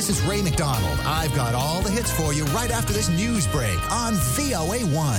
This is Ray McDonald. I've got all the hits for you right after this news break on VOA1.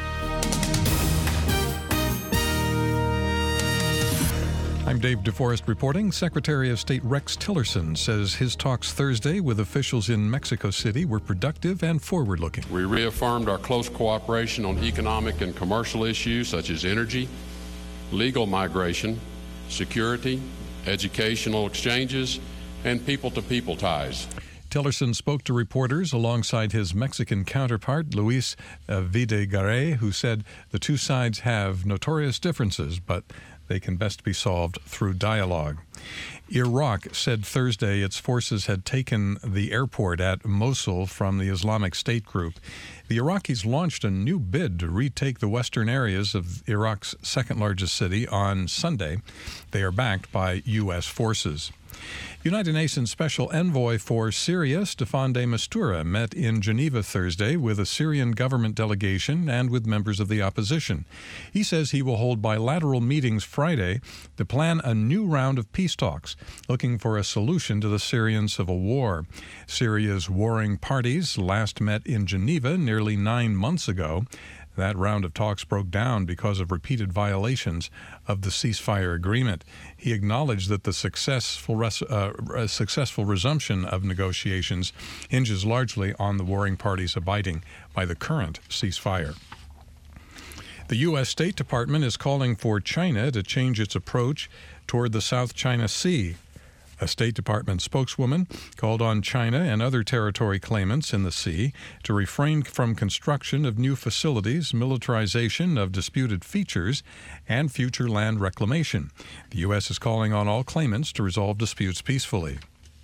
I'm Dave DeForest reporting. Secretary of State Rex Tillerson says his talks Thursday with officials in Mexico City were productive and forward-looking. We reaffirmed our close cooperation on economic and commercial issues such as energy, legal migration, security, educational exchanges, and people-to-people ties. Tillerson spoke to reporters alongside his Mexican counterpart, Luis Videgaray, who said the two sides have notorious differences, but they can best be solved through dialogue. Iraq said Thursday its forces had taken the airport at Mosul from the Islamic State group. The Iraqis launched a new bid to retake the western areas of Iraq's second-largest city on Sunday. They are backed by U.S. forces. United Nations Special Envoy for Syria, Staffan de Mistura, met in Geneva Thursday with a Syrian government delegation and with members of the opposition. He says he will hold bilateral meetings Friday to plan a new round of peace talks, looking for a solution to the Syrian civil war. Syria's warring parties last met in Geneva nearly 9 months ago. That round of talks broke down because of repeated violations of the ceasefire agreement. He acknowledged that the successful resumption of negotiations hinges largely on the warring parties abiding by the current ceasefire. The U.S. State Department is calling for China to change its approach toward the South China Sea. A State Department spokeswoman called on China and other territory claimants in the sea to refrain from construction of new facilities, militarization of disputed features, and future land reclamation. The U.S. is calling on all claimants to resolve disputes peacefully.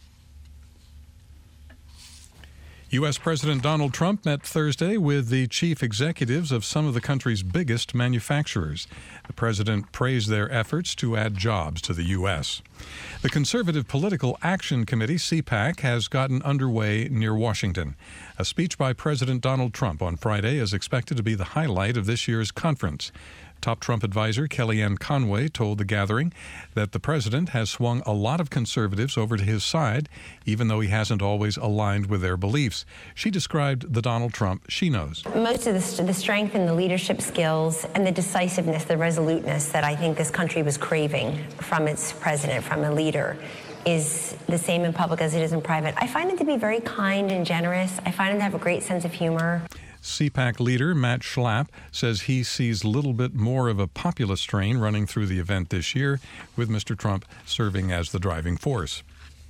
U.S. President Donald Trump met Thursday with the chief executives of some of the country's biggest manufacturers. The president praised their efforts to add jobs to the U.S. The Conservative Political Action Committee, CPAC, has gotten underway near Washington. A speech by President Donald Trump on Friday is expected to be the highlight of this year's conference. Top Trump advisor Kellyanne Conway told the gathering that the president has swung a lot of conservatives over to his side, even though he hasn't always aligned with their beliefs. She described the Donald Trump she knows. Most of the strength and the leadership skills and the decisiveness, the resoluteness that I think this country was craving from its president, from a leader, is the same in public as it is in private. I find him to be very kind and generous. I find him to have a great sense of humor. CPAC leader Matt Schlapp says he sees a little bit more of a populist strain running through the event this year, with Mr. Trump serving as the driving force.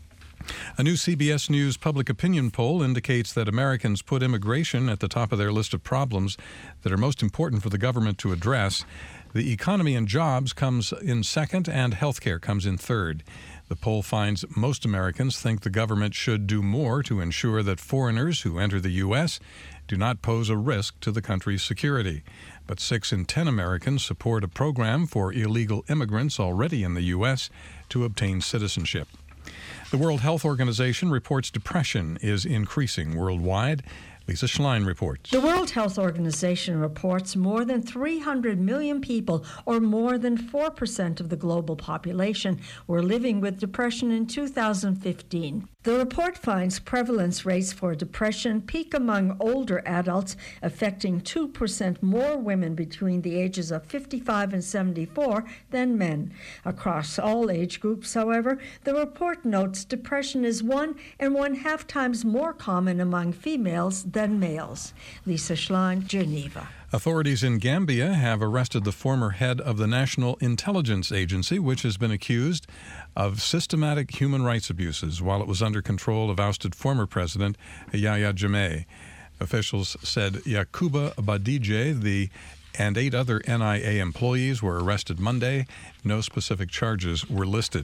A new CBS News public opinion poll indicates that Americans put immigration at the top of their list of problems that are most important for the government to address. The economy and jobs comes in second, and healthcare comes in third. The poll finds most Americans think the government should do more to ensure that foreigners who enter the U.S. do not pose a risk to the country's security. But 6 in 10 Americans support a program for illegal immigrants already in the U.S. to obtain citizenship. The World Health Organization reports depression is increasing worldwide. Lisa Schlein reports. The World Health Organization reports more than 300 million people, or more than 4% of the global population, were living with depression in 2015. The report finds prevalence rates for depression peak among older adults, affecting 2% more women between the ages of 55 and 74 than men. Across all age groups, however, the report notes depression is 1.5 times more common among females than males. Lisa Schlein, Geneva. Authorities in Gambia have arrested the former head of the National Intelligence Agency, which has been accused of systematic human rights abuses while it was under control of ousted former President Yahya Jammeh. Officials said Yakuba Badije and 8 other NIA employees were arrested Monday. No specific charges were listed.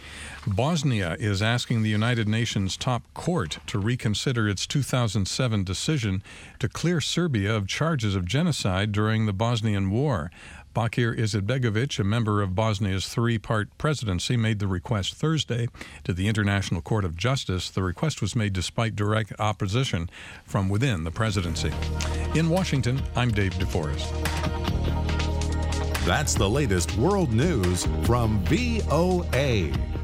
Bosnia is asking the United Nations top court to reconsider its 2007 decision to clear Serbia of charges of genocide during the Bosnian War. Bakir Izetbegovic, a member of Bosnia's 3-part presidency, made the request Thursday to the International Court of Justice. The request was made despite direct opposition from within the presidency. In Washington, I'm Dave DeForest. That's the latest world news from VOA.